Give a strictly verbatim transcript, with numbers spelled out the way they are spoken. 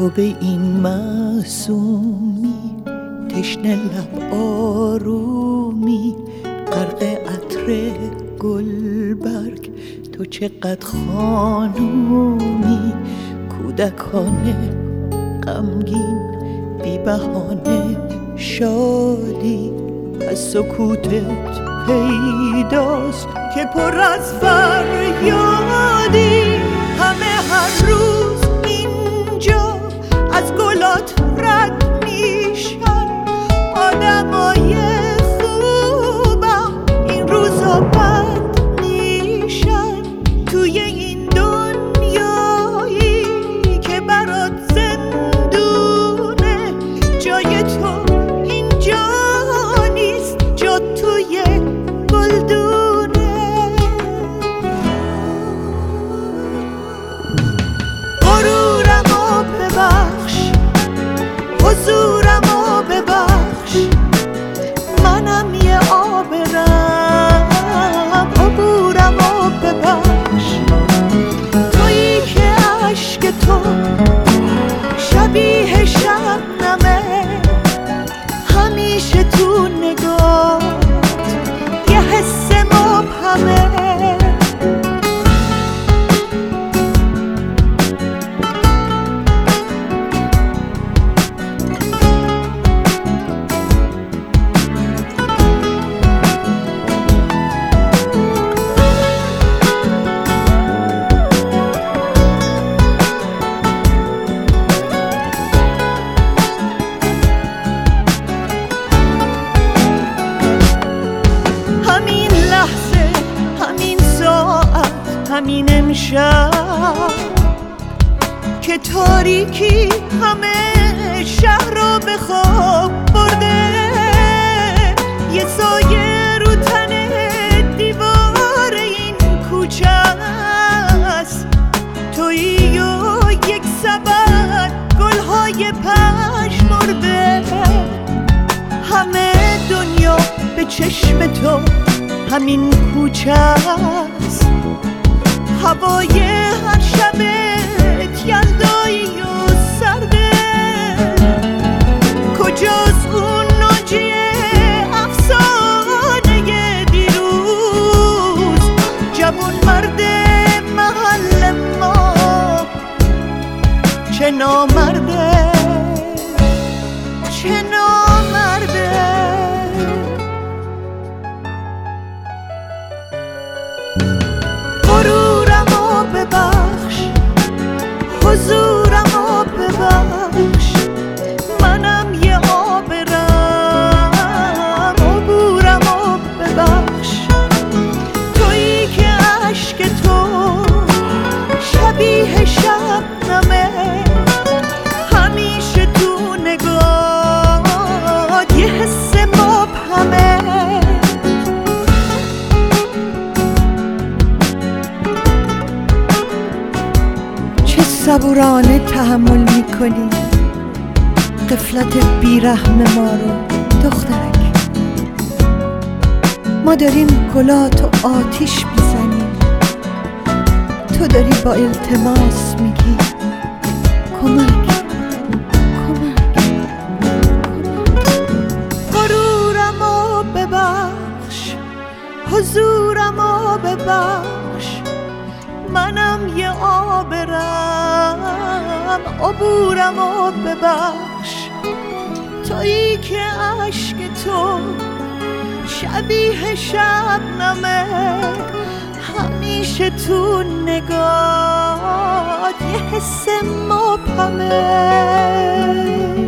تو به این معصومی، تشنه لب آرومی، غرق عطر گلبرگ، تو چقدر خانومی. کودکانه غمگین، بی بهانه شادی، از سکوتت پیداست که پر از فریادی. همه هر روز اینجا از گلات رد میشن، آدمای خوبم این روزا بد میشن. توی این دنیایی که برات زندونه، جای تو اینجا نیست، جا توی گلدونه. غرورمو ببخش، حضورمو ببخش، منم یه آبرم، عبورمو ببخش. تویی که عشق تو شبیه شبنمه، همیشه تو نگاه یه حس مبهمه. همین امشب که تاریکی همه شهر رو به خواب برده، یه سایه رو تن دیوار این کوچه است. تویی و یک سبد گلهای پژمرده، همه دنیا به چشم تو همین کوچه است. هوای هر شبت یلدایی و سرده، کجاست اون ناجی افسانه دیروز؟ جوون مرد محل ما چه نامرده، چه نامرده. غرورمو ببخش، حضورمو ببخش، منم یه آبرم، عبورمو ببخش. تویی که عشق تو شبیه شبنمه، همیشه تو نگاه یه حس مبهمه. صبورانه تحمل میکنی غفلت بیرحم ما رو دخترک. ما داریم گلاتو آتیش میزنیم، تو داری با التماس میگی کمک کمک کمک. غرورمو ببخش، حضورمو ببخش، منم یه آبرم، عبورمو ببخش. تویی که عشق تو شبیه شبنمه، همیشه تو نگاه یه حس مبهمه.